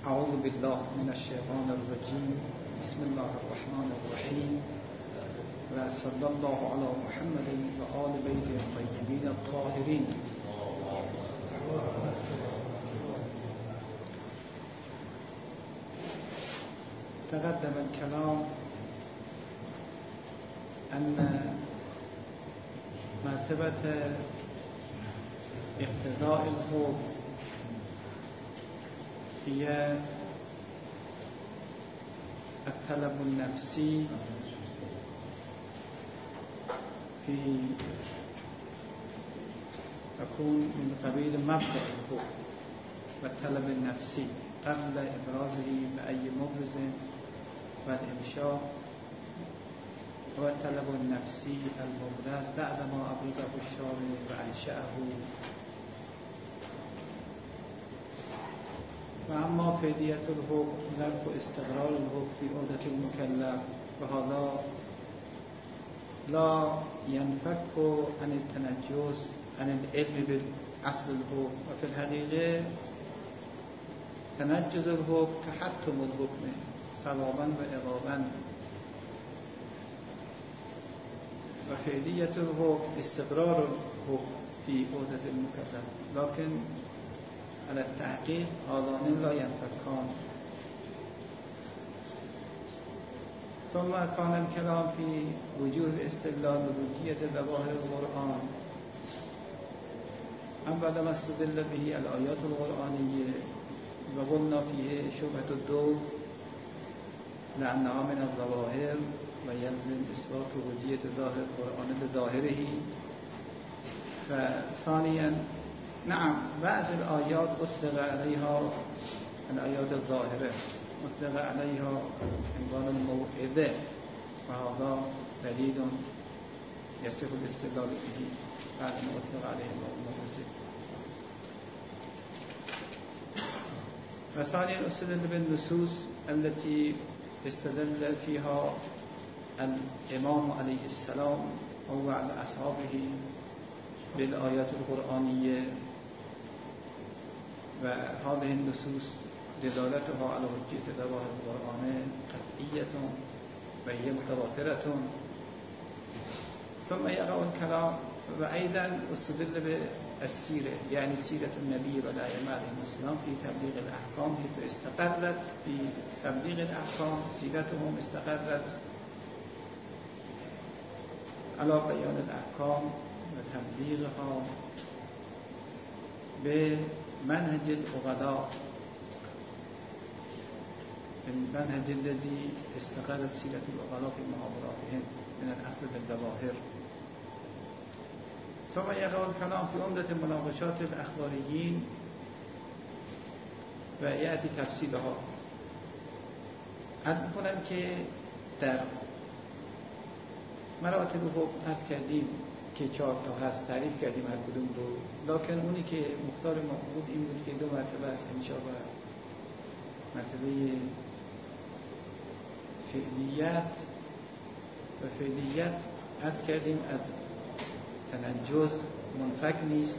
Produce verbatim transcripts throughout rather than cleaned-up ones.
اعوذ بالله من الشیطان الرجیم. بسم الله الرحمن الرحیم و صلی الله علی محمد و آل بیته الطیبین الطاهرین. تقدم الكلام أن مرتبة اقتضاء الحكم هي الطلب النفسي في تكون من قبيل مبدأ الحكم والطلب النفسي قبل إبرازه بأي مبرز والإنشاء، والطلب النفسي المبرز بعدما أبرزه الشارع وأنشأه. وأما فعلية الحكم ظرف استقرار الحكم في عهدة المكلف، وهذا لا ينفك عن التنجس عن العلم بأصل الحكم، وفي الحقيقة تنجز الحكم تحتم الحكم ثوابا وعقابا، وفعلية الحكم استقرار الحكم في عهدة المكلف، لكن على التحقيق هذان لا ينفكان. ثم كان الكلام في وجوه استدلال وجودية ظواهر القرآن. أما ما استدل به الآيات القرآنية وقلنا فيه شبهة الدور لأنها من الظواهر ويلزم إثبات وجودية ظاهر القرآن بظاهره. فثانيا نعم بعض الآيات أطلق عليها الآيات الظاهرة أطلق عليها عنوان الموعظة، وهذا دليل يصح الاستدلال به بعد ما أطلق عليه الموعظة. وثانيا استدل بالنصوص التي استدل فيها الإمام عليه السلام أو على أصحابه بالآيات القرآنية، وهذه النصوص دلالتها على حجية ظواهر القرآن قطعية وهي متواترة. ثم يقع الكلام وأيضا استدل بالسيرة، يعني سيرة النبي والأئمة عليهم السلام في تبليغ الأحكام، حيث استقرت في تبليغ الأحكام سيرتهم استقرت على بيان الأحكام وتبليغها بمنهج العقلاء، المنهج الذي استقرت سيرة العقلاء في محاضراتهم من الأخذ بالظواهر. ثم يقع الكلام في عمدة مناقشات الأخباريين ويأتي تفصيلها. عرض کنم که در مراتب حکم عرض کردیم که چهار تا هست، تعریف کردیم هر کدوم رو، لکن اونی که مختار ما بود این بود که دو مرتبه است، انشاء و مرتبه فعلیت و فعلیت عرض کردیم از تنجز منفک نیست،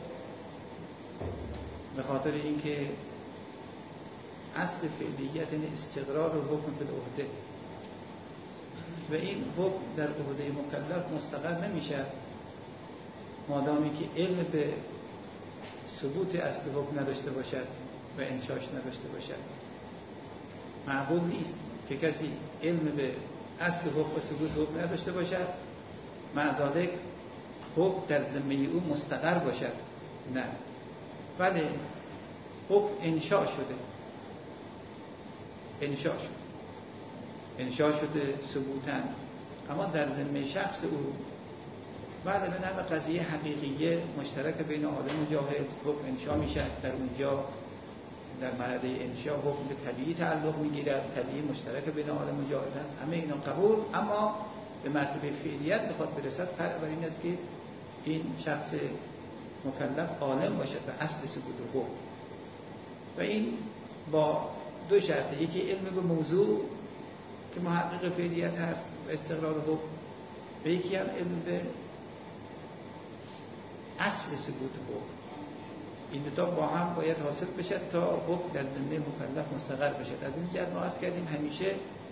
به خاطر اینکه اصل فعلیت این استقرار حکم فی العهده و این حکم در عهده مکلف مستقر نمیشه مادامی که علم به ثبوت اصل حکم نداشته باشد و انشاش نداشته باشد. معقول نیست که کسی علم به اصل حکم و ثبوت حکم نداشته باشد مع ذلک حکم در ذمه او مستقر باشد. نه، بله حکم انشاء شده انشاء شده انشاء شده ثبوتاً، اما در ذمه شخص او بعد به نوع قضیه حقیقیه مشترک بین عالم و جاهل حکم انشاء میشه. در اونجا در مرحله انشاء حکم به طبیعی تعلق میگیرد، طبیعی مشترک بین عالم و جاهل است، همه اینا قبول. اما به مرتبه فعلیت بخواد برسد فرق بر این است که این شخص مکلف عالم باشد به اصل ثبوت حکم، و این با دو شرط، یکی علم به موضوع که محقق فعلیت هست و استقرار حکم، و یکی هم علم به اصل ثبوت حکم این دو تا با هم باید حاصل بشه تا حکم در ذمه مکلف مستقر بشه. از این جهت ما عرض کردیم همیشه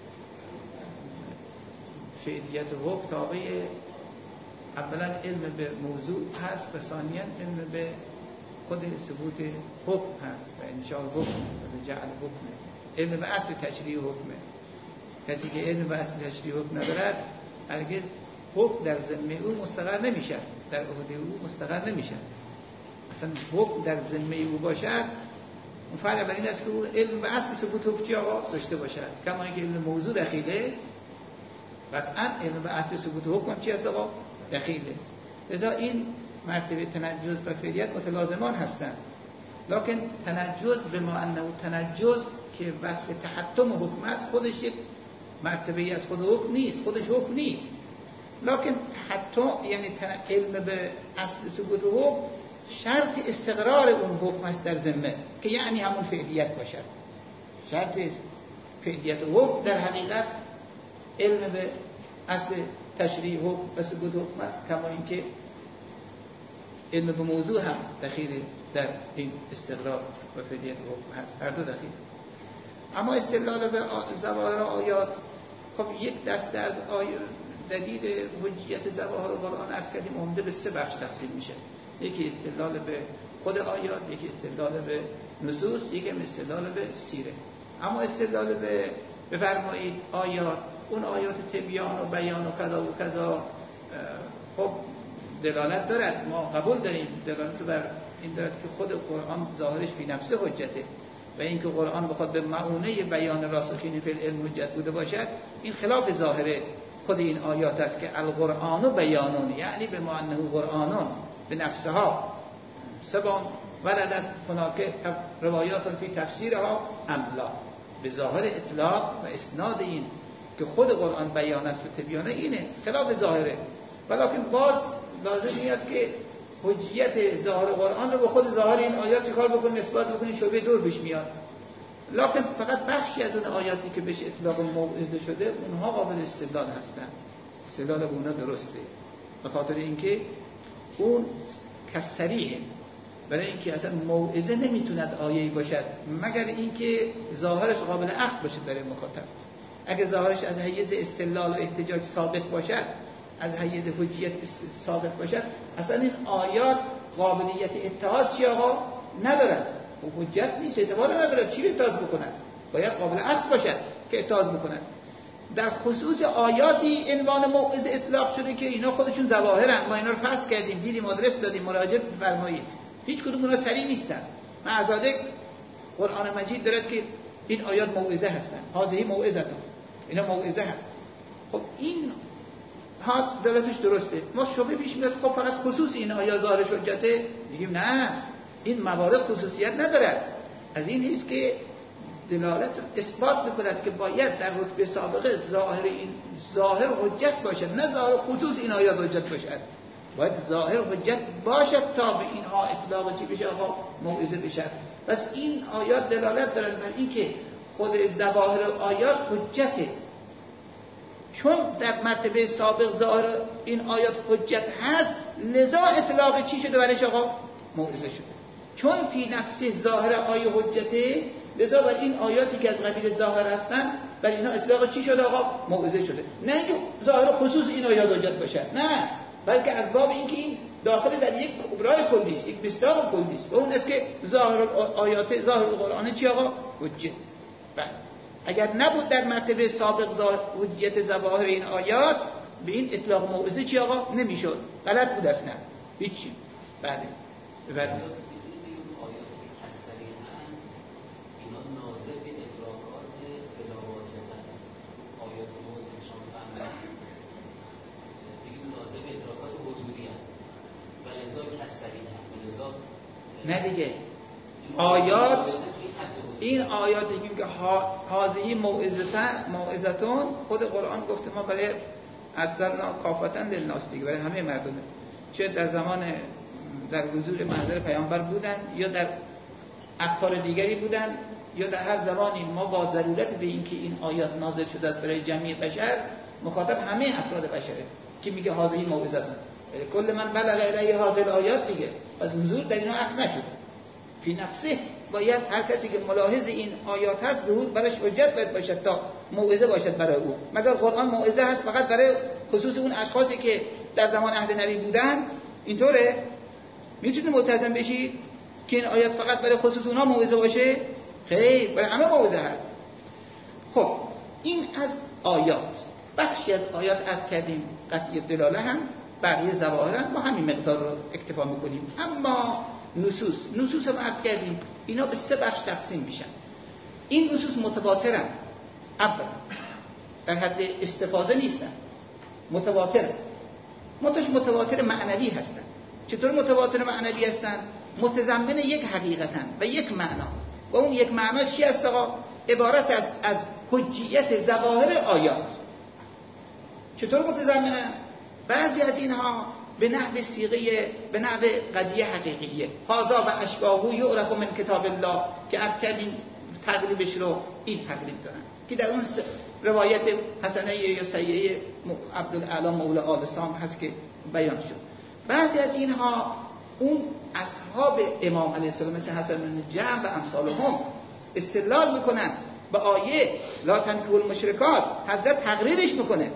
فعلیت حکم تابع اولا علم به موضوع هست و ثانیا علم به خود ثبوت حکم هست و انشاء حکم و جعل حکم. علم به اصل تشریع حکمه. کسی که علم به اصل تشریع حکم ندارد هرگز حکم در ذمه او مستقر نمیشه، در عهده او مستقر نمیشه. اصلا حکم در ذمه او باشد اون فرق بر این است که او علم به اصل ثبوت حکم آقا داشته باشد. کما اینکه علم موضوع دخیله، قطعا علم به اصل ثبوت حکم چی است آقا؟ دخیله. لذا این مرتبه تنجز و فعلیت متلازمان هستند. لکن تنجز به ما انه تنجز که وصف تحتم حکم است خودش یک مرتبه از خود حکم نیست، خودش حکم نیست. لکن تحتم یعنی علم به اصل ثبوت حکم شرط استقرار اون حکم است در ذمه که یعنی همون فعلیت باشد. شرط فعلیت حکم در حقیقت علم به اصل تشریع حکم و ثبوت حکم است، کما اینکه علم به موضوع هم دخیل در این استقرار و فعلیت حکم هست. هر دو دخیل. اما استدلال به ظواهر آیات، خب یک دسته از آیات دلیل حجیت ظواهر قرآن عرض کردیم عمده به سه بخش تقسیم میشه. یکی استدلال به خود آیات، یکی استدلال به نصوص، یکی استدلال به سیره. اما استدلال به بفرمایید آیات، اون آیات تبیان و بیان و کذا و کذا خب دلالت دارد، ما قبول داریم دلالت بر این دارد که خود قرآن ظاهرش فی نفسه حجته و اینکه قرآن بخواد به معونه بیان راسخین فی العلم حجت بوده باشد این خلاف ظاهره خود این آیات است که القرآن بیانون، یعنی به معنی قرآنون به نفسها سبان ولدت هناك روایات فی تفسیرها املا. به ظاهر اطلاق و اسناد این که خود قرآن بیان است و تبیانه اینه خلاف ظاهره، ولیکن باز لازم میاد که حجیت ظاهر قرآن رو به خود ظاهر این آیات چه کار بکنیم اثبات بکنیم، شبهه دور پیش میاد. لکن فقط بخشی از اون آیاتی که بهش اطلاق موعظه شده اونها قابل استدلال هستن، استدلال اونها درسته به خاطر اینکه اون کسریه، برای اینکه اصلا موعظه نمیتوند آیه‌ای باشد مگر اینکه ظاهرش قابل اخذ باشه برای مخاطب. اگه ظاهرش از حیز استدلال و احتجاج ثابت باشد، از حیز حجیت ثابت باشد، اصلا این آیات قابلیت اتحاد چی آقا ندارد و حجت نیست، اعتبار ندارد. چی رو اتحاد بکنند؟ باید قابل اخذ باشد که اتحاد بکنند. در خصوص آیاتی عنوان موعظه اطلاق شده که اینا خودشون ظواهرن، ما اینا رو فصل کردیم، دیدیم، آدرس دادیم، مراجعه بفرمایید. هیچ کدوم اونها سری نیستن. من ازاده قرآن مجید دارد که این آیات موعظه هستن، هذه موعظه، اینا موعظه هست. خب این ها دلتش درسته. ما شبهه پیش میاد خب فقط خصوص این آیات ظاهرش حجته، میگیم نه، این موارد خصوصیت ندارد. از این نیست که دلالت اثبات میکند که باید در رتبه سابقه ظاهر این ظاهر حجت باشد، نه ظاهر خصوص این آیات حجت باشد. باید ظاهر حجت باشد تا به اینها اطلاق چی بشه آقا موعظه بشد. پس این آیات دلالت دارد بر این که خود ظواهر آیات حجته، چون در مرتبه سابق ظاهر این آیات حجت هست لذا اطلاق چی شده برایش آقا موعظه شده. چون فی نفسه ظاهر آیه حجته لذا بر این آیاتی که از قبیل ظاهر هستن بر اینا اطلاق چی شده آقا موعظه شده. نه اینکه ظاهر خصوص این آیات حجت باشد، نه، بلکه از باب اینکه این داخل در یک کبرای کلی است، یک مصداق کلی است و اون است که ظاهر آیات ظاهر قرآن چی آقا حجت. بله اگر نبود در مرتبه سابق حجیت ظواهر این آیات به این اطلاق موعظه چی آقا نمیشد، غلط بود اصلا هیچی. بله بله نه دیگه آیات این آیاتی که هذه موعظتون خود قرآن گفته ما برای ارسلنا کافتا للناس دیگه، برای همه مردم، چه در زمان در حضور محضر پیامبر بودن یا در اخبار دیگری بودن یا در هر زمانی ما با ضرورت به این که این آیات نازل شده است برای جمعی بشر، مخاطب همه افراد بشره که میگه هذه موعظتون کل من بلغ الیه هذه الآیات دیگه، پس حضور در اینا اخذ نشد. فی نفسه باید هر کسی که ملاحظ این آیات هست ظهور برش حجت باید باشد تا موعظه باشد برای او. مگر قرآن موعظه هست فقط برای خصوص اون اشخاصی که در زمان عهد نبی بودن؟ اینطوره؟ میتونید ملتزم بشید که این آیات فقط برای خصوص اونها موعظه باشه؟ خیر، برای همه موعظه هست. خب این از آیات. بخشی از آیات عرض کردیم قطعی دلاله هم، بقیه ظواهرا با همین مقدار رو اکتفا میکنیم. اما نصوص نصوص هم عرض کردیم اینا به سه بخش تقسیم میشن. این نصوص متواترن، اولا در حد استفاده نیستن، متواترن. متوش متواتر معنوی هستن. چطور متواتر معنوی هستن؟ متضمن یک حقیقتن و یک معنا. و اون یک معنا چی است آقا؟ عبارت است از حجیت ظواهر آیات. چطور متضمنن؟ بعضی از اینها به نحو صیغه، به نحو قضیه حقیقیه. هذا و اشباهه یعرف من کتاب الله که عرض کردیم تقریبش رو این تقریب دارن که در اون روایت حسنه یا سیئه عبدالاعلی مولا آل سام هست که بیان شد. بعضی از اینها اون اصحاب امام علیه السلام مثل حسن بن جعفر و امثالهم استدلال میکنن به آیه لا تنکحوا المشرکات، حضرت تقریرش میکنه.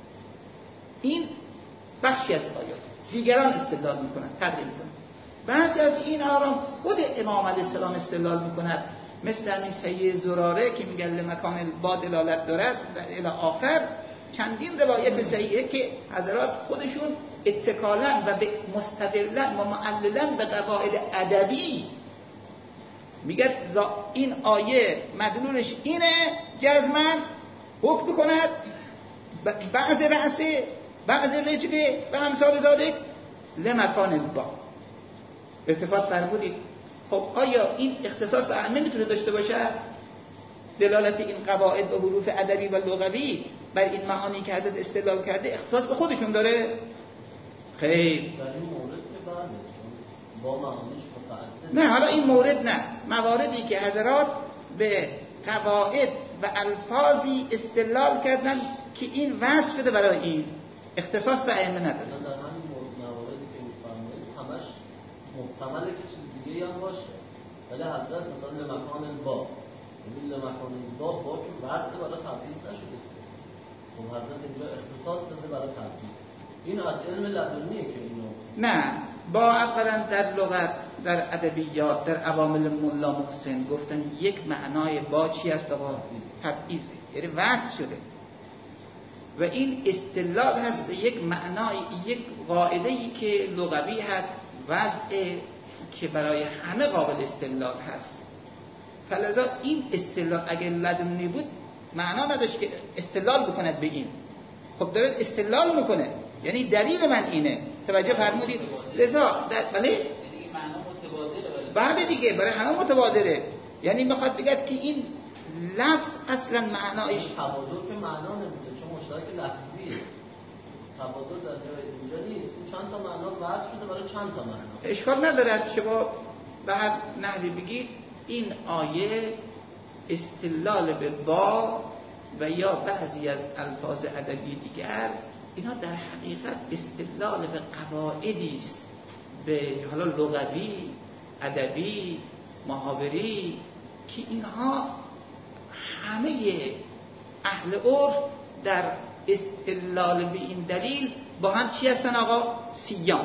این بخشی از آیات. دیگران استدلال میکنن، تقریر میکنن. بعضی از این آرام خود امام علیه السلام استدلال میکند، مثل همین سیه زراره که میگن لمکان با دلالت دارد و الی آخر. چندین روایت سیه که حضرات خودشون اتکالا و به مستدلن و معللن به قواعد ادبی میگه این آیه مدلولش اینه، جزمن حکم بکند بعض رأسه بعض رجله و امثال ذالک لمکان با. اتفاق فرمودید. خب آیا این اختصاص عامه میتونه داشته باشه؟ دلالت این قواعد و حروف ادبی و لغوی بر این معانی که حضرت استدلال کرده اختصاص به خودشون داره؟ خیر. در این مورد که بعد با معانیش متعدد. نه، حالا این مورد نه. مواردی که حضرات به قواعد و الفاظی استدلال کردن که این وصف شده برای این اختصاص به ائمه نداره. در همین مواردی که می‌فرمایید همش محتمله که چیز دیگه هم باشه. ولی حضرت مثلا لمکان با، یعنی لمکان با با که وضع برای تبعیض نشده. خب حضرت اینجا اختصاص داده برای تبعیض. این از علم لدنیه که اینو نه، با اولا در لغت، در ادبیات، در عوامل ملا محسن گفتن یک معنای با چی است آقا؟ تبعیض، یعنی وصف شده. و این استدلال هست به یک معنای، یک قاعده‌ای که لغوی هست، وضع که برای همه قابل استدلال هست. فلذا این استدلال اگر لدنی بود معنا نداشت که استدلال بکند به این. خب داره استدلال میکنه، یعنی دلیل من اینه. توجه فرمودید؟ لذا در بله این معنا متبادله. بعد دیگه برای همه متبادله. یعنی میخواد بگه که این لفظ اصلا معنایش تبادل که معنا نمیده، چون مشترک لفظیه. تبادل در جای اینجا نیست. این چند تا معنا وضع شده برای چند تا معنا. اشکال ندارد شما به هر نحوی بگید این آیه استدلال به با و یا بعضی از الفاظ ادبی دیگر، اینا در حقیقت استدلال به قواعدی است، به حالا لغوی، ادبی، محاوری، که اینها همه اهل عرف در استدلال به این دلیل با هم چی هستن آقا؟ سیان.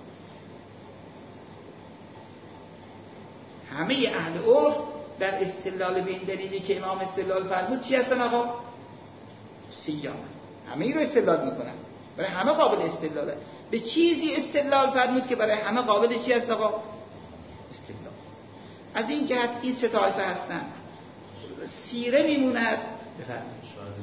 همه اهل عرف در استدلال به این دلیلی که امام استدلال فرمود چی هستن آقا؟ سیان. همه ای رو استدلال میکنن، برای همه قابل استدلاله. به چیزی استدلال فرمود که برای همه قابل چی هست آقا؟ استدلال. از این جهت این سه طایفه هستن. سیره میموند. بفرمایید.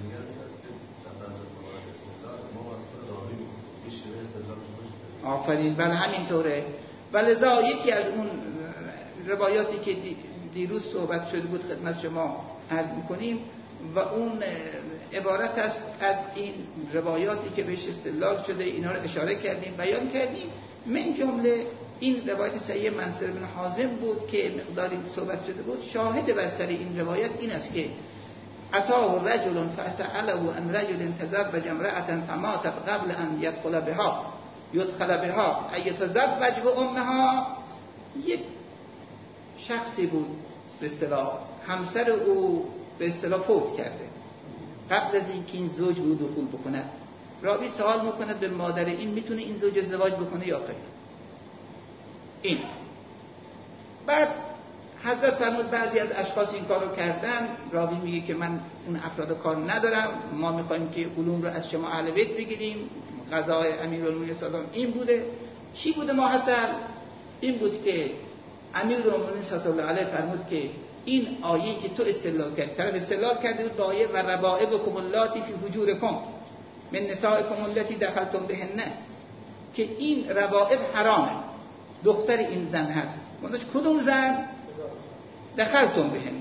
آفرین، بله همینطوره. ولذا یکی از اون روایاتی که دیروز صحبت شده بود خدمت شما عرض میکنیم و اون عبارت است از این روایاتی که بهش استدلال شده، اینا رو اشاره کردیم، بیان کردیم. من جمله این روایت صحیح منصور بن حازم بود که مقداری صحبت شده بود. شاهد بر سر این روایت این است که اتاه رجل فسأله ان رجل تزوج امرأة فماتت قبل ان يدخل بها يدخل بها ايتزوج بامها. یک شخصی بود به اصطلاح همسر او به اصطلاح فوت کرده، قبل از اینکه این زوج به او دخول بکند، راوی سوال میکنه به مادر این میتونه این زوج ازدواج بکنه یا خیر؟ این بعد حضرت فرمود بعضی از اشخاص این کارو کردن. راوی میگه که من اون افراد کار ندارم، ما میخوایم که علوم رو از شما اهل بیت بگیریم، قضای امیرالمومنین صلی الله علیه و آله این بوده. چی بوده ماحصل؟ این بود که امیرالمومنین صلی الله علیه فرمود که این آیه که تو استدلال کردی، طرف استدلال کرده بود با آیه و ربائبکم اللاتی فی حجورکم من نسائکم اللاتی دخلتم بهن، که این ربائب حرامه، دختر این زن هست. منش کدوم زن؟ دخلتم بهن،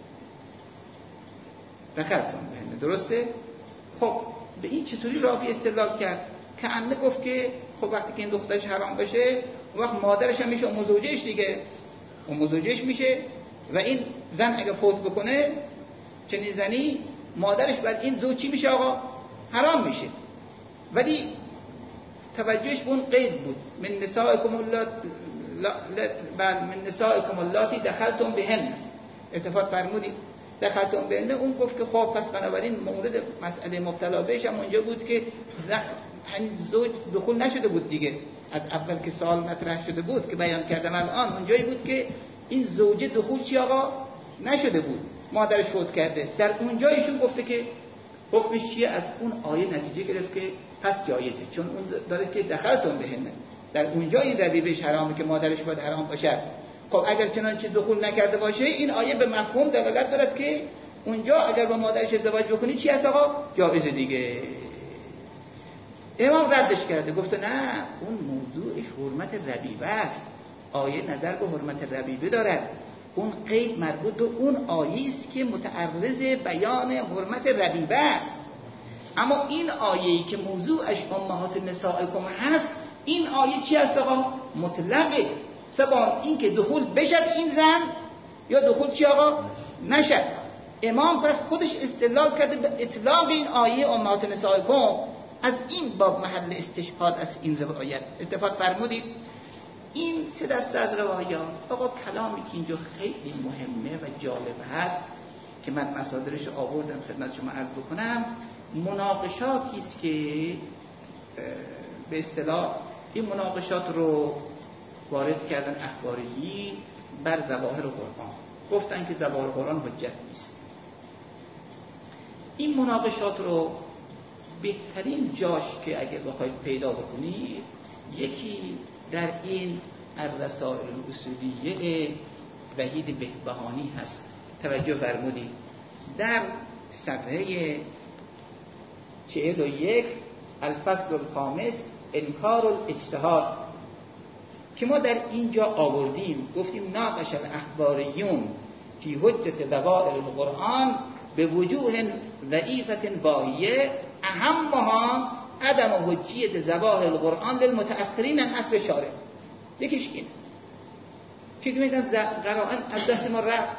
دخلتم بهن، درسته؟ خب به این چطوری راوی استدلال کرد؟ که انه گفت که خب وقتی که این دخترش حرام باشه اون وقت مادرش هم میشه ام زوجهش دیگه، ام زوجهش میشه و این زن اگه فوت بکنه چنین زنی مادرش بر این زوج چی میشه آقا؟ حرام میشه. ولی توجهش به اون قید بود من نسائکم اللاتی بل من نسائکم اللاتی دخلتم بهن، اتفاق فرمودی دخلتم بهن. اون گفت که خب پس بنابراین مورد مسئله مبتلا بهش هم اونجا بود که همین زوج دخول نشده بود دیگه، از اول که سوال مطرح شده بود که بیان کردم الان اونجایی بود که این زوجه دخول چی آقا؟ نشده بود، مادرش فوت کرده. در اونجا ایشون گفته که حکمش چیه؟ از اون آیه نتیجه گرفت که پس جایزه، چون اون داره که دخلتون بهنه، در اونجا این روی بهش حرامه که مادرش باید حرام باشه. خب اگر چنانچه دخول نکرده باشه این آیه به مفهوم دلالت دارد که اونجا اگر با مادرش ازدواج بکنی چی هست آقا؟ جایزه دیگه. امام ردش کرده، گفته نه اون موضوعش حرمت ربیبه است، آیه نظر به حرمت ربیبه دارد، اون قید مربوط به اون آیه است که متعرض بیان حرمت ربیبه است. اما این آیه‌ای که موضوعش امهات نسائکم هست، این آیه چی هست آقا؟ مطلقه، سواء این که دخول بشد این زن یا دخول چی آقا؟ نشد. امام پس خودش استدلال کرده به اطلاق این آیه امهات نسائکم، از این باب محل استشهاد از این روایت. اتفاق فرمودید این سه دسته از روایات آقا کلامی که اینجا خیلی مهمه و جالب هست که من مصادرش آوردم خدمت شما عرض بکنم، مناقشاتی است که به اصطلاح این مناقشات رو وارد کردن اخباری بر ظواهر قرآن، گفتن که ظواهر قرآن حجت نیست. این مناقشات رو بهترین جاش که اگر بخواید پیدا بکنید یکی در این الرسائل الاصولیه وحید بهبهانی هست. توجه فرمودید در صفحه چهل و یک الفصل الخامس انکار الاجتهاد که ما در اینجا آوردیم، گفتیم ناقش الاخباریون فی حجت ظواهر القرآن به وجوه ضعیفة باهیه اهمها عدم حجیت ظواهر القرآن للمتأخرین عن عصر شارع. یکیش این که میگن قرائن از دست ما رفت،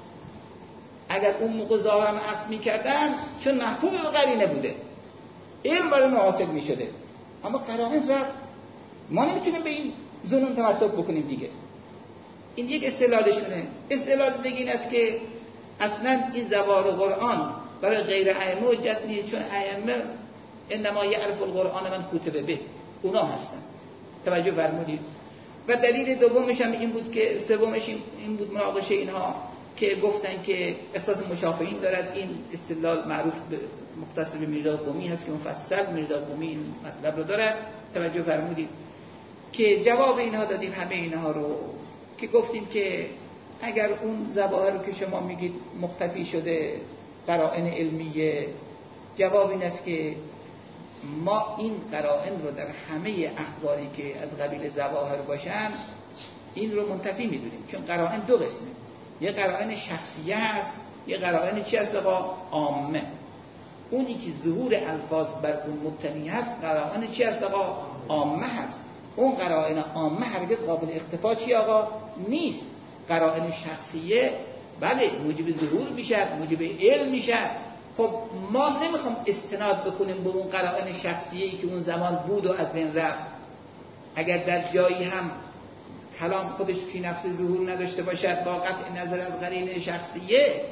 اگر اون موقع ظاهرم عکس میکردن چون محفوظ و قرینه بوده علم برای ما حاصل میشده، اما قرائن رفت، ما نمیتونیم به این ظنون تمسک بکنیم دیگه. این یک استدلالشونه. استدلال دیگه این است که اصلا این ظواهر قرآن برای غیر ائمه حجت نیست، چون ائمه انما یعرف القرآن من کتب به، اونا هستن. توجه فرمودید. و دلیل دومش هم این بود که سومش این بود مناقشه اینها که گفتن که اختصاص مشافعین دارد. این استدلال معروف به مختص به میرزا قمی هست که مفصل میرزا قمی این مطلب رو دارد. توجه فرمودید که جواب اینها دادیم، همه اینها رو که گفتیم که اگر اون ظواهر رو که شما میگید مختفی شده قرائن علمیه، جواب این است که ما این قرائن رو در همه اخباری که از قبیل ظواهر باشن این رو منتفی میدونیم، چون قرائن دو قسمه، یه قرائن شخصیه است، یه قرائن چی هست آقا؟ عامه. اونی که ظهور الفاظ بر اون مبتنی هست قرائن چی هست آقا؟ عامه هست. اون قرائن عامه هرگز قابل اختفا چی آقا؟ نیست. قرائن شخصیه بله موجب ظهور میشه، موجب علم میشه. خب ما نمیخوام استناد بکنیم به اون قرائن شخصیه‌ای که اون زمان بود و از بین رفت. اگر در جایی هم کلام خودش فی نفس ظهور نداشته باشد، با قطع نظر از قرینه شخصیه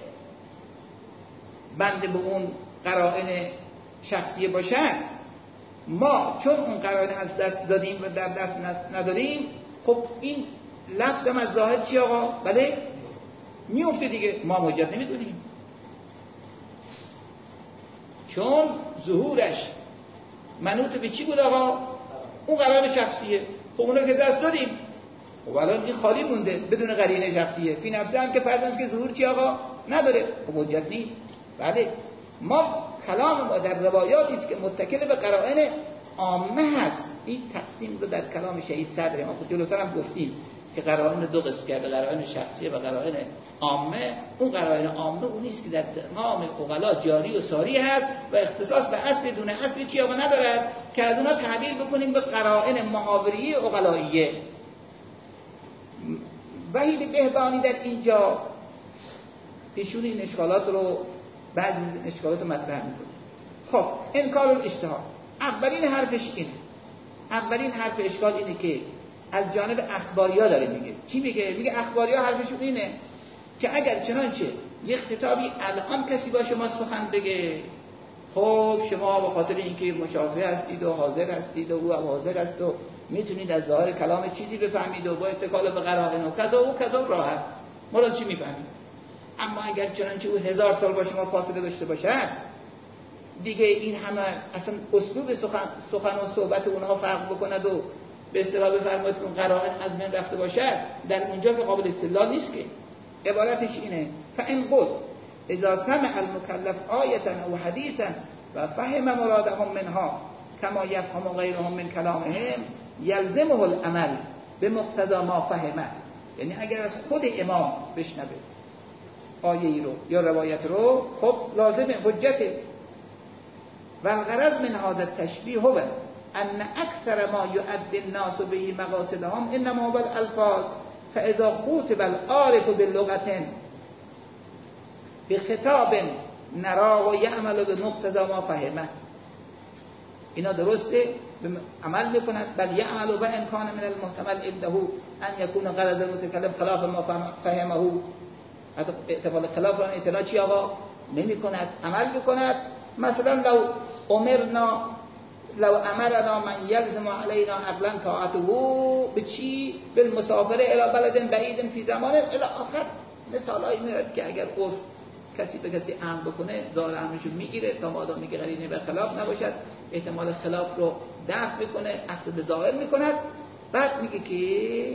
بنده به اون قرائن شخصیه باشد، ما چون اون قرائن از دست دادیم و در دست نداریم، خب این لفظ هم از ظاهر چی آقا؟ بله میفته دیگه، ما حجت نمیدونیم چون ظهورش منوط به چی بود آقا؟ اون قرائن شخصیه. خب اونو که دست دادیم، خب الان این خالی مونده بدون قرینه شخصیه، فی نفسه هم که فرضاً که ظهور چی آقا؟ نداره، خب حجت نیست. بله ما کلام ما در روایاتی است که متکل به قرائن عامه هست. این تقسیم رو در کلام شهید صدر ما خود جلوتر هم گفتیم که قرائن دو قسم کرده، قرائن شخصیه و قرائن عامه. اون قرائن عامه اونی است که در تمام عقلا جاری و ساری هست و اختصاص به اصل دون اصل چی آقا ندارد که از اونها تعبیر بکنیم به قرائن محاوری عقلاییه. وحید بهبانی در اینجا ایشون این اشکالات رو بعضی اشکالات رو مطرح میکنه. خب انکار الاجتهاد، اولین حرفش اینه، اولین حرف اشکال اینه که از جانب اخباریا داره میگه. چی میگه؟ میگه اخباریا حرفشون اینه که اگر چنانچه یک خطابی الان کسی با شما سخن بگه، خب شما به خاطر اینکه مشافه هستید و حاضر هستید و او هم حاضر است و میتونید از ظاهر کلام چیزی بفهمید و با اتکال به قرائن و کذا و کذا راحت مراد چی میفهمید. اما اگر چنانچه او هزار سال با شما فاصله داشته باشد، دیگه این همه اصلا اسلوب سخن, سخن و صحبت اونها فرق بکند و به اصطلاح بفرمایید که اون قرائن از من رفته باشد، در اونجا که قابل استدلال نیست. که عبارتش اینه فإن قلت اذا سمع المكلف آیة او حدیثا و فهم مرادهم منها كما يفهم غيرهم من كلامهم يلزمه العمل بمقتضى ما فهمه. یعنی اگر از خود امام بشنوه آیه ای رو یا روایت رو، خب لازمه حجته. و الغرض من هذا التشبیه هو ان اکثر ما يؤدي الناس به مقاصدهم انما هو الالفاظ، فاذا خوطب العارف باللغة بخطاب نراه و یعمل بمقتضى ما فهمه. اینا درسته عمل میکنند، بل یعمل و امکان من المحتمل عنده ان یکون غرض المتکلم خلاف ما فهمه. احتمال خلاف را اطلاع چی آقا نمی کند، عمل بکند. مثلا لو امرنا لو امرنا من یلزم علینا عقلا طاعته به چی؟ بالمسافره الى بلد بعید فی زمان الى آخر. مثال هایی میاد که اگر عرف کسی به کسی امر بکنه ظاهر امرشو میگیره تا مادامی که قرینه به خلاف نباشد، احتمال خلاف رو دفع میکنه، عکس به ظاهر میکند. بعد میگه که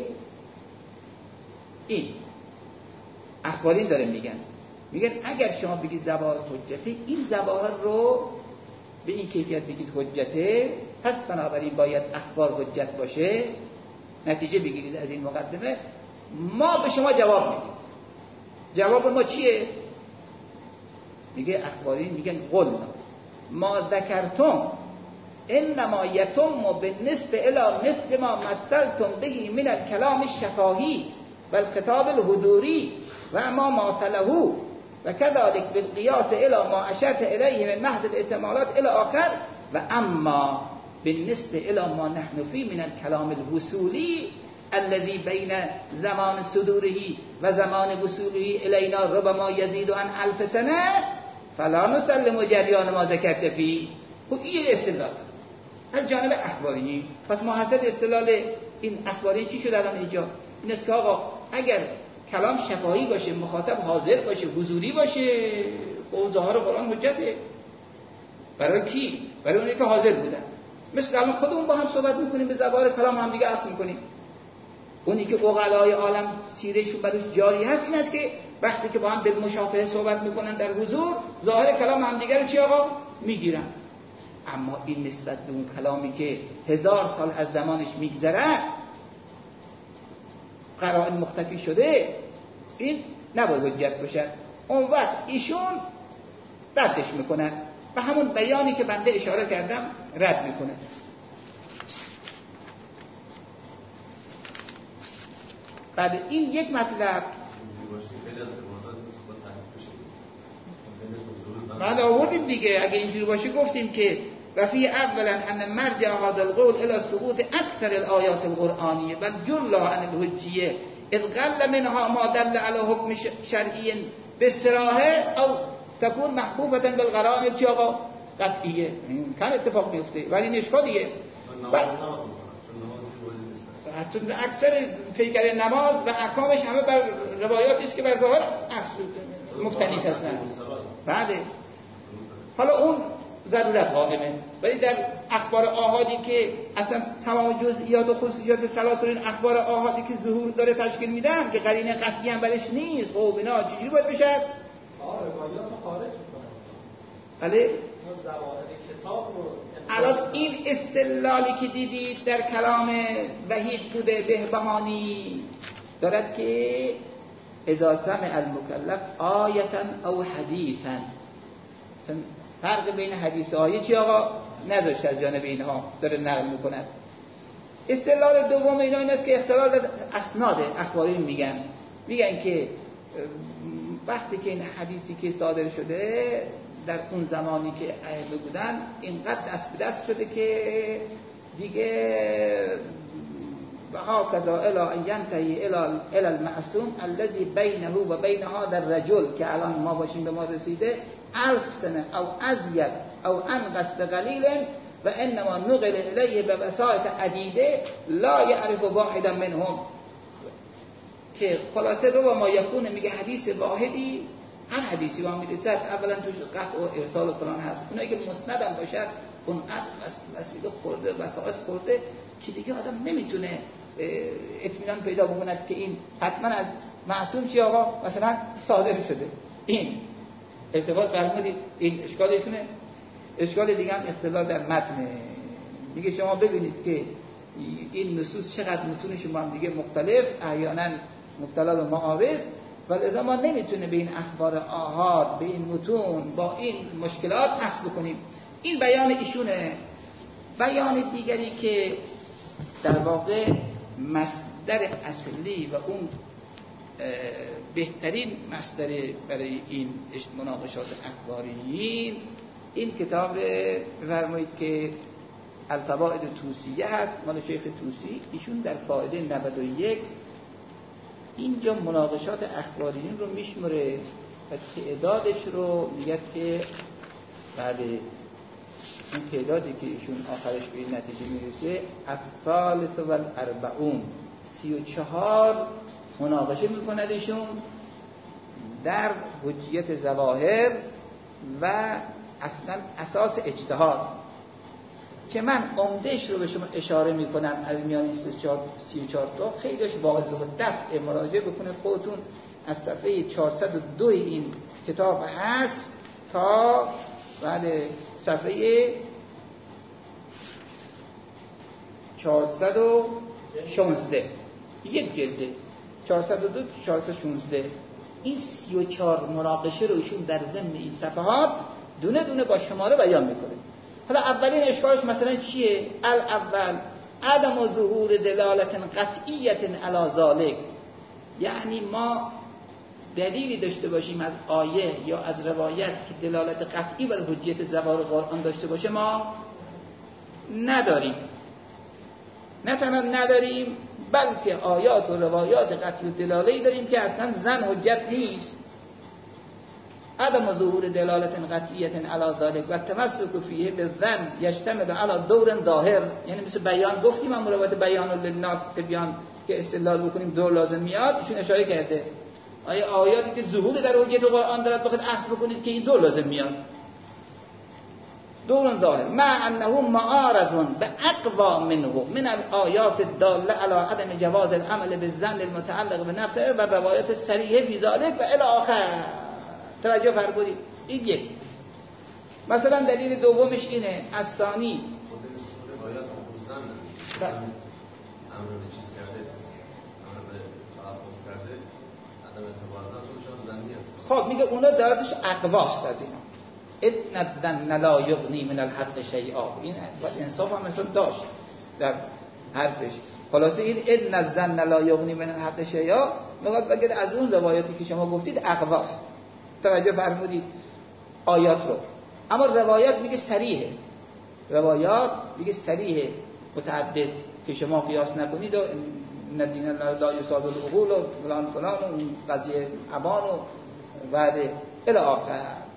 این اخبارین داره میگن میگن اگر شما بگید ظواهر حجته، این ظواهر رو به این کیفیت بگید حجته، پس بنابراین باید اخبار حجت باشه. نتیجه بگیرید از این مقدمه. ما به شما جواب میدیم. جواب ما چیه؟ میگه اخبارین میگن قلنا ما ذکرتم انما یتم بالنسبه الی مثل ما مثلتم به من الكلام الشفاهی و الخطاب الحضوری و ما ماثله و كذلك بالقياس الى ما اشرت الیه من محض الاحتمالات الى آخر. و اما بالنسبه الى ما نحن فيه من الكلام الوصولی الذي بين زمان صدوره و زمان وصوله الینا ربما یزید عن الف سنه فلا نسلم جریان ما ذکرت فيه. خب این استدلال از جانب اخباری. پس محصل استدلال این اخباری چی شد الان اینجا؟ این است که آقا اگر کلام شفاهی باشه، مخاطب حاضر باشه، حضوری باشه، خب ظاهر قرآن حجته. برای کی؟ برای اونایی که حاضر بودن. مثل الان خودمون با هم صحبت میکنیم، به زبان کلام هم دیگه عکس میکنیم. اونی که عقلای عالم سیرهشون بروش جاری هست این است که وقتی که با هم به مشافهه صحبت میکنن در حضور، ظاهر کلام هم دیگه رو چی آقا میگیرن. اما این نسبت به اون کلامی که هزار سال از زمانش میگذره، قرائن مختفی شده، این نباید حجت باشه. اون وقت ایشون ردش میکنن و همون بیانی که بنده اشاره کردم رد میکنه. بعد این یک مطلب بعد آوردیم دیگه. اگه اینجوری باشه گفتیم که و فی اولا ان مرجع هذا القول الى ثبوت اکثر الآیات القرآنیه و جل عن الحجیه اذ قل منها ما دل على حکم شرعی بصراحه او تكون محفوفه بالقرائن چی آقا قطعیه. کم اتفاق میفته ولی این اشکالیه. حتی اکثر پیگر نماز و احکامش همه بر روایاتی است که بر ظاهر مفتنی هستند. بله حالا اون ضرورت قائمه، ولی در اخبار آحادی که اصلا تمام جزئیات و خصوصیات صلات این اخبار آحادی که ظهور داره تشکیل میدن که قرینه قطعی هم برش نیست، خب اینا چجوری باید بشه؟ آره روایات رو خارج میکنه. بله ظواهر کتاب رو الان این استدلالی که دیدید در کلام وحید بوده بهبهانی دارد که اذا سمع المکلف آیتا او حدیثا، فرق بین حدیث و آیه چی آقا نداشت از جانب اینها داره نقل میکند. استدلال دوم اینا این است که اختلال در اسناد اخباری میگن میگن که وقتی که این حدیثی که صادر شده در اون زمانی که ائمه بودن اینقدر دست به دست شده که دیگه و هكذا الى ان ينتهي الى الى المعصوم الذي بينه و بين هذا الرجل که الان ما باشیم به ما رسیده الف سنه او ازید او انقص بقلیل و انما نقل الیه به وسائط عدیده لا يعرف واحدا منهم، که خلاصه رو و ما یکونه میگه حدیث واحدی هر حدیثی با میرسد اولا توش قطع و ارسال و فلان هست، اونایی که مسند هم باشد اونقدر وسیله خورده وسائط خورده که دیگه آدم نمیتونه اطمینان پیدا بکند که این حتما از معصوم چی آقا مثلا صادر شده. این ارتباط فرمودید این اشکالشونه. اشکال دیگه هم اختلاف در متن، میگه شما ببینید که این نصوص چقدر متونش با هم دیگه مختلف، احیانا مبتلا به معارض، ولذا ما نمیتونه به این اخبار آحاد به این متون با این مشکلات اخذ بکنیم. این بیان ایشونه. بیان دیگری که در واقع مصدر اصلی و اون بهترین مصدر برای این مناقشات اخباریین این کتاب بفرمایید که الفوائد توسیه هست مال شیخ توسی. ایشون در فائده نود و یک اینجا مناقشات اخباریین رو میشمره و تعدادش رو میگه که بعد این تعدادی که ایشون آخرش به این نتیجه میرسه الثالث و الاربعون سی و چهار مناقشه میکند ایشون در حجیت ظواهر و اصلا اساس اجتهاد، که من عمدهش رو به شما اشاره میکنم از میان سی و چهار تا خیلیش واضح و دفع مراجعه بکنید خودتون از صفحه چهارصد و دو این کتاب هست تا بعد صفحه چهارصد و شانزده یک جلده چهارصد و دو چهارصد و شانزده این سی و چهار مناقشه رو ایشون در ضمن این صفحات دونه دونه با شماره بیان میکنه. حالا اولین اشکالش مثلا چیه؟ الاول عدم ظهور دلالت قطعیت علی ذلک، یعنی ما دلیلی داشته باشیم از آیه یا از روایت که دلالت قطعی بر حجیت ظواهر قرآن داشته باشه ما نداریم. نه تنها نداریم بلکه آیات و روایات قطعی و دلاله‌ای داریم که اصلا زن حجت نیست. عدم ظهور دلالت قطعیت علی ذلک و تمسک فیه بالظن یشتمل علی دور ظاهر، یعنی مثل بیان گفتیم هم روایت بیان للناس بیان که استدلال بکنیم دور لازم میاد. ایشون اشاره کرده آیه آیاتی که ظهور در حجیت قرآن دارد بخواید اخذ بکنید که این دور لازم میاد دور ظاهر مع انه معارض باقوا منه من الآیات الداله علی عدم جواز العمل بالظن المتعلق بنفسه و روایات صریحه فی ذلک و الی آخر. توجه فرمودید. این یک. مثلا دلیل دومش اینه از ثانی آیات خصوصا امر به چیز کرده امر به تعاقب کرده عدم توازنشون زنی است. خب میگه اونا دلالتش اقواست از اینا. ان الظن لا یغنی من الحق شیئا. این انصاف هم مثلا داشت در حرفش. خلاصه این ان الظن لا یغنی من الحق شیئا میگه بگید از اون روایاتی که شما گفتید اقواست. توجه فرمودید آیات رو. اما روایت میگه صریحه. روایات میگه صریح متعدد که شما قیاس نکنید و ندین لا یصاب العقول و فلان فلان و این قضیه ابان و بعد الی آخر.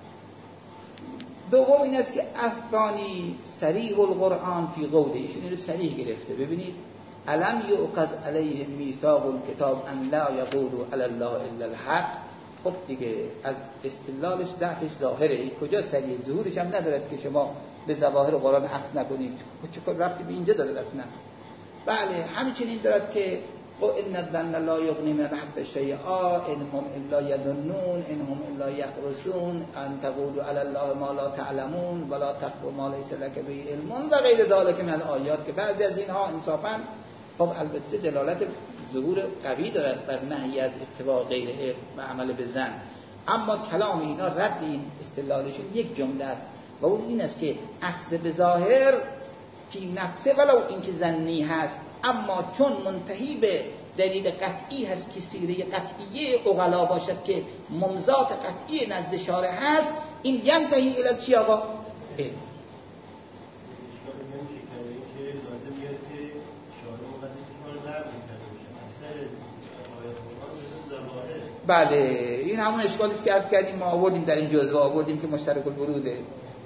دوم این است که الثانی صریح القرآن فی قوله، ایشون اینو صریح گرفته. ببینید الم یؤخذ علیهم میثاق الکتاب ان لا یقولوا علی الله الا الحق. خب دیگه از استدلالش ضعفش ظاهره، کجا صریح؟ ظهورش هم ندارد که شما به ظواهر قرآن عکس نکنید. چه ربطی به اینجا داره اصلا؟ بله همچنین دارد که و ان الظن لا یغنی من الحق شیئا ان هم الا یظنون ان هم الا یخرصون ان تقولوا علی الله ما لا تعلمون ولا تقفوا ما لیس لک به علم و غیر ذلک من الآیات، که بعضی از اینها انصافا خب البته دلالت ظهور قوی دارد بر نهی از اتباع غیر علم و عمل به ظن، اما کلام اینا رد این استدلالشون یک جمله است و اون این است که اخذ به ظاهر فی نفسه ولو اینکه ظنی هست، اما چون منتهی به دلیل قطعی هست که سیره قطعیه عقلا باشد که ممزات قطعی نزد شارع هست، این ینتهی الی چی آقا؟ علم. بله این همون اشکالی که عرض کردیم ما آوردیم در این جزوه، آوردیم که مشترک الوروده.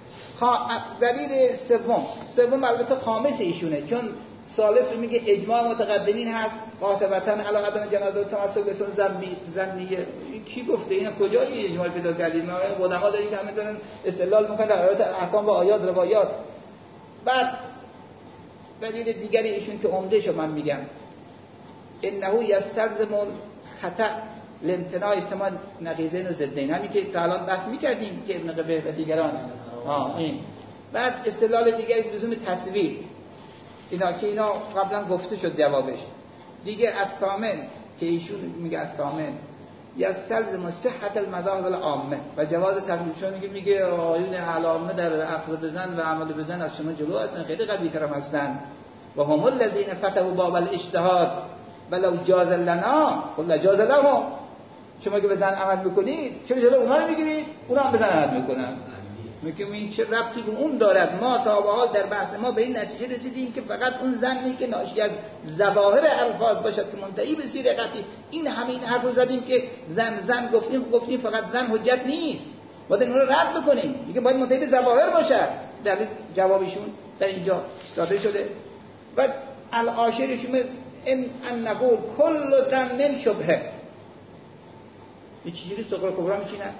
دلیل سوم سوم البته خامس ایشونه، چون ثالث رو میگه اجماع متقدمین هست قاطبتا علی عدم جواز تمسک به سنن ظنیه. کی گفته اینا؟ کجا این اجماع پیدا کردید؟ ما علما داریم که همه دارن استدلال میکنن در آیات احکام و آیات روایات. بعد دلیل دیگری ایشون که عمده شو من میگم انه یستلزم خطا لامتناع اجتماع نقیضین و ضدین، همین که تا الان بحث میکردیم که ابن قبیح و دیگران. آه این بعد استدلال دیگری لزوم تصویر، اینا که اینا قبلا گفته شد جوابش دیگه. از ثامن که ایشون میگه از ثامن یستلزم صحت المذاهب العامه و جواز تقلیدشون، میگه میگه آیون علامه در اخذ بزن و عمل بزن از شما جلو هستن، خیلی قوی تر هستن. و هم الذین فتحوا باب الاجتهاد ولو جاز لنا قل جاز لهم. شما که بزن عمل میکنید چرا جلو اونها رو میگیرید؟ اونها هم بزن عمل میکنن. میگم این چه ربطی به اون دارد؟ ما تا به حال در بحث ما به این نتیجه رسیدیم که فقط اون زنی که ناشی از ظواهر الفاظ باشد که منتهی به صیغه قطعی، این همین حرف رو زدیم که زن زن گفتیم گفتیم فقط زن حجت نیست، باید اون رو رد بکنیم، میگه باید منتهی به ظواهر باشد. در جوابشون در اینجا داده شده. و العاشرشون ان ان نقول کل ظن شبهه، یه چیزی صغرا کبرا میچینن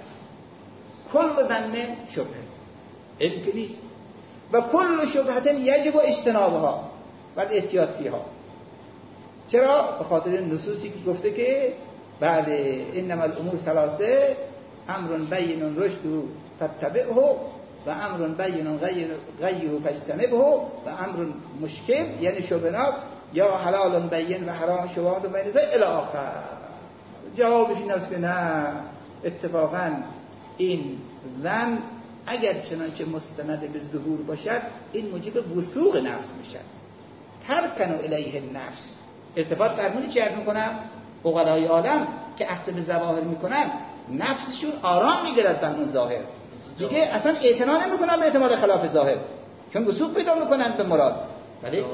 کل ظن شبهه علم که نیست و کل شبهت یجب اجتنابها و احتیاط فیها. چرا؟ به خاطر نصوصی که گفته که بله انما الامور ثلاثه امر بین رشد فاتبعه و امر بین غیه فاجتنبه و امر مشکل یعنی شبهات یا حلال بین و حرام شبهات بین الی آخر. جوابش این است که نه، اتفاقا این زن اگر چنانچه مستند به ظهور باشد این موجب وثوق نفس میشد. ترکن الیه النفس، التفات فرمودی چی عرض میکنم؟ عقلای عالم که اخذ به ظواهر میکنن نفسشون آرام میگیرد به اون ظاهر، دیگه اصلا اعتنا نمیکنن به احتمال خلاف ظاهر، چون وثوق پیدا میکنن به مراد. ولی همش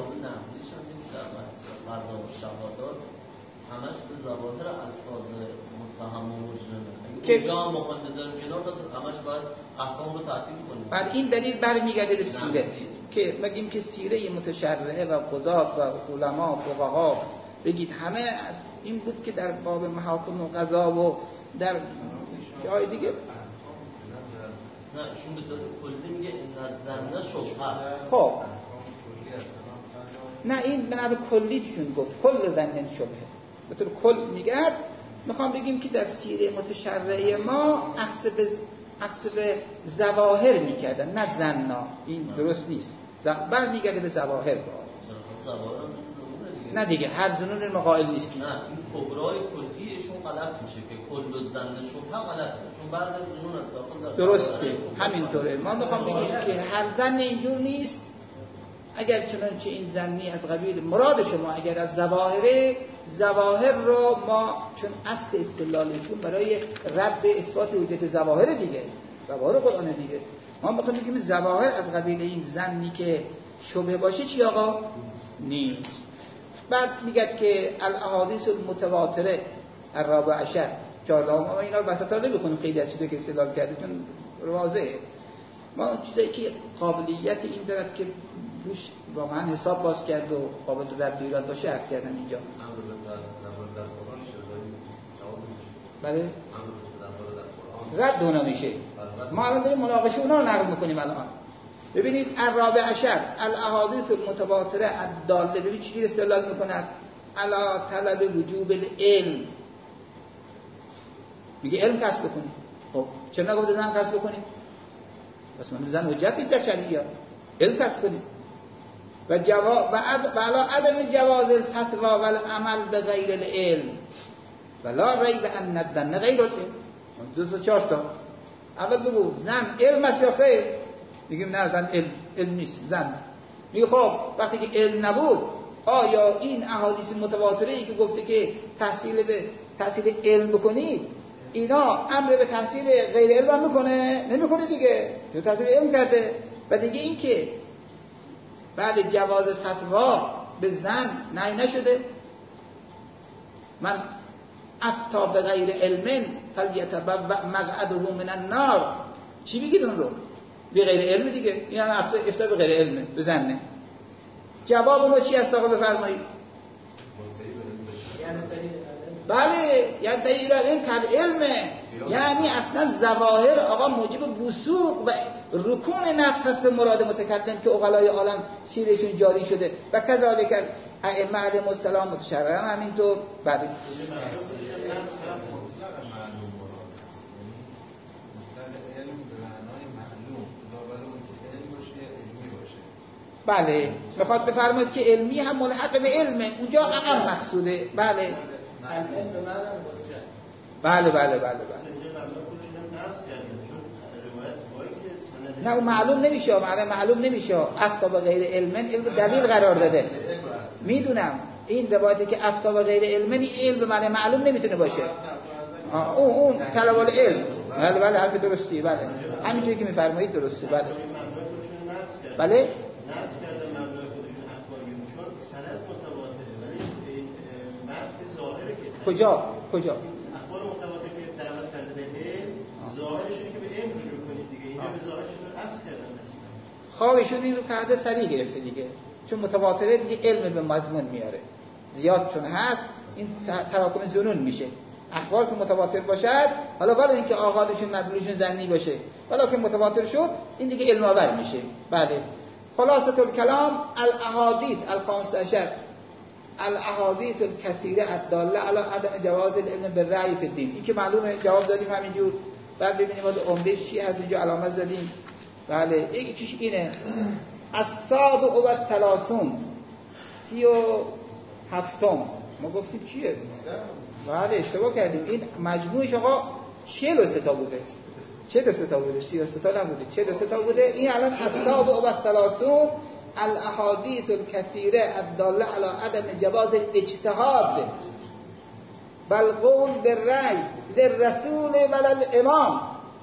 به ظواهر الفاظ متهم و مجرمه که اونجا مخاطب بذاریم کنار، همش باید احکام رو تعطیل کنیم. بعد این دلیل برمیگرده به سیره که بگیم که سیره متشرعه و قضات و علما و فقها بگید همه این بود که در باب محاکم و قضا و در جای دیگه نه ایشون به صورت کلی میگه این زنده شبهه. خب نه این به نحو کلیشون گفت کل زنده شبهه به طور کل میگه. میخوام بگیم که در سیره متشرعه ما اخذ به اخذ به ظواهر میکردن نه زنا، این درست نیست. بعد میگرده به ظواهر با نه دیگه هر زنون مقایل نیست. نه این کبرای کلیشون غلط میشه که کل زن شبهه غلطه، چون بعضی از زنون داخل در درسته همینطوره. ما میخوام بگیم که هر زن اینجور نیست. اگر چنانچه این زنی از قبیل مراد شما اگر از ظواهره، ظواهر رو ما چون اصل استدلالشون برای رد اثبات وجود ظواهر دیگه، ظواهر قرآن دیگه. ما میخوایم بگیم ظواهر از قبیل این ظنی که شبهه باشه چی آقا؟ نیست. بعد میگه که الاحادیث المتواتره الرابع عشر چهاردهم، ما اینا رو وسطا نمیخونیم خیلی از چیزایی که استدلال کرده چون واضحه. ما اون چیزایی که قابلیت این دارد که روش واقعا حساب باز کرد و قابل رد ایراد باشه عرض کردم اینجا. بله رد اونا میشه. ما الان داریم مناقشه اونا رو نقل میکنیم الان. ببینید الرابع عشر الاحادیث المتواتره الداله، ببینید چی استدلال میکند علی طلب وجوب العلم. میگه علم کسب بکنید. خب چرا نگفته زن کسب بکنید؟ پس من زن حجت نیست در شریعه. علم کسب کنید. و جواب و عد و علا عدم جواز الفتوا والعمل بغیر العلم ولا ریب ان الظن غیر العلم. دو تا چهار تا. اول بگو زن علم است یا خیر؟ میگیم نه زن علم علم نیست زن. میگه خب وقتی که علم نبود آیا این احادیث متواتره ای که گفته که تحصیل به تحصیل علم بکنید اینا امر به تحصیل غیر علم هم میکنه؟ نمیکنه دیگه. تو تحصیل علم کرده. و دیگه این که بعد جواز فتوا به زن نهی نشده. من افتا به غیر علم فلیتبوأ مقعده من النار. چی بگید اون رو؟ به غیر علم دیگه. این هم افتا به غیر علمه به زنه. جواب ما چی هست آقا بفرمایید؟ بله یعنی دلیل علم کل علمه، یعنی اصلا ظواهر آقا موجب وثوق و رکون نفس هست به مراد متکلم که عقلای عالم سیرشون جاری شده و کذالک ائمه علیهم السلام متشرعا همینطور. بله بله میخواد بفرماید که علمی هم ملحق به علمه، اونجا اقام مقصوده. بله بله بله بله بله نه اون معلوم نمیشه، معلوم معلوم نمیشه. افتا به غیر علم علم دلیل قرار داده. میدونم این روایتی که افتا به غیر علم این علم معنی معلوم نمیتونه باشه. آه اون اون طلب العلم. بله بله حرف درستی. بله همینجوری که میفرمایید درسته. بله بله نفس کرده مبلغ خودشون اخباریون چون سند متواتره ولی مرد ظاهره که کجا کجا اخبار متواتر که دعوت کرده به علم ظاهرشون که به علم رجوع کنید دیگه. اینجا به ظاهرشون عکس کردن نصیبا. خوابشون این رو قاعده سریع گرفته دیگه، چون متواتره دیگه علم به مضمون میاره. زیاد چون هست این تراکم ظنون میشه. اخبار که متواتر باشد حالا ولی اینکه آغازشون مدلولشون ظنی باشه ولی که متواتر شد این دیگه علم آور میشه. بله خلاصه الکلام الاحادیث الخامسه عشر الاحادیث الکثیره الداله علی عدم جواز العلم بالرأی فی الدین. این که معلومه جواب دادیم همینجور. بعد ببینیم واسه عمده چی هست اینجا علامت زدیم. بله یکیش اینه السابع و الثلاثون سی و هفتم. ما گفتیم چیه؟ بله اشتباه کردیم. این مجموعش آقا چهل و سه تا بوده. چهل و سه تا بوده، سی و سه تا نبوده، چهل و سه تا بوده. این الان السابع و الثلاثون الاحادیث الکثیره الداله علی عدم جواز الاجتهاد بل قول بالرأی للرسول وللامام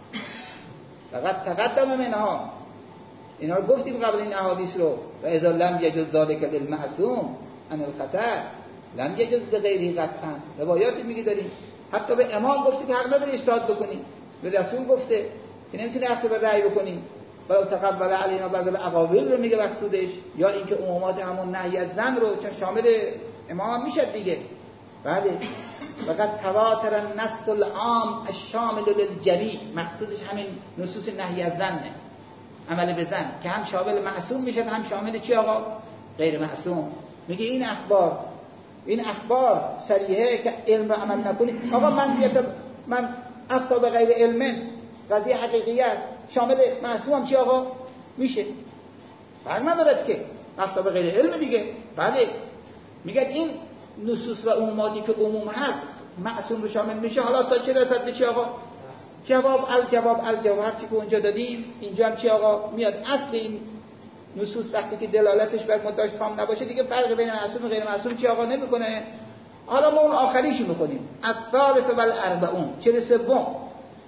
فقط تقدم منها. اینا رو گفتیم قبل این احادیث رو. و اذا لم یجوز ذلک للمعصوم عن الخطأ لم یجوز بغیره قطعا. روایاتی میگی داریم حتی به امام گفته که حق نداری اجتهاد بکنی، به رسول گفته که نمیتونی اخذ به رأی بکنی. ولو تقبل علینا بعض الاقاویل رو میگه مقصودش، یا اینکه عمومات همون نهی از زن رو چون شامل امام هم میشه دیگه. بله فقط تواتر النص العام الشامل للجمیع، مقصودش همین نصوص نهی از زنه، عمل به زن که هم شامل معصوم میشه هم شامل چی آقا؟ غیر معصوم. میگه این اخبار این اخبار صریحه که علم رو عمل نکنید. آقا من بیتم من افتا به غیر علم قضیه حقیقیت شامل معصوم هم چی آقا؟ میشه. فرق ندارد که افتا به غیر علم دیگه. بله میگه این نصوص و عموماتی که عموم هست معصوم رو شامل میشه. حالا تا چه رسد به چی آقا؟ جواب الجواب الجواب هر چی که اونجا دادیم اینجا هم چی آقا میاد. اصل این نصوص وقتی که دلالتش بر مدعاش تام نباشه دیگه فرق بین معصوم و غیر معصوم چی آقا نمیکنه. حالا ما اون آخریشو میکنیم. الثالث والاربعون چهل و سوم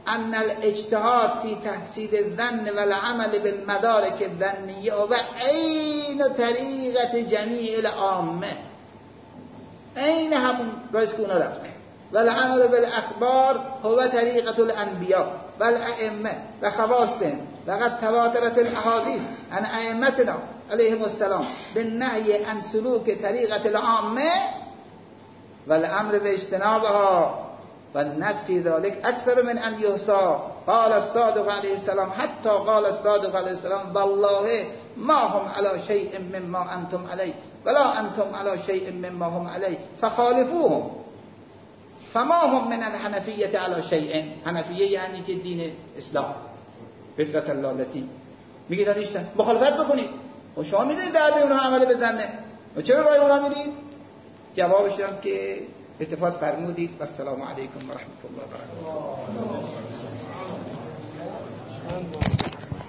ان الاجتهاد في تحصیل الظن والعمل بالمدارک الظنیه و عین طریقت جمیع العامه، عین همون رئیس که اونا رفتن. والعمل بالاخبار هو طریقت الانبیاء والائمه و خواصهم وقد تواترت الاحادیث عن ائمتنا علیهم السلام بالنهی عن سلوک طریقت العامه والامر باجتنابها والنص في ذلك اكثر من ان يحصى. قال الصادق عليه السلام حتى قال الصادق عليه السلام والله ما هم على شيء مما انتم عليه ولا انتم على شيء مما هم عليه فخالفوهم فما هم من الحنفیه على شيء. حنفیه یعنی که دین اسلام فطرت الله التي میگه دانشتن مخالفت بکنید و شما میدونید در اونها عمل بزنه و چرا رای اونها میرید؟ جوابش هم که اتفاق فرمودید. و السلام علیکم و رحمت الله و برکاته.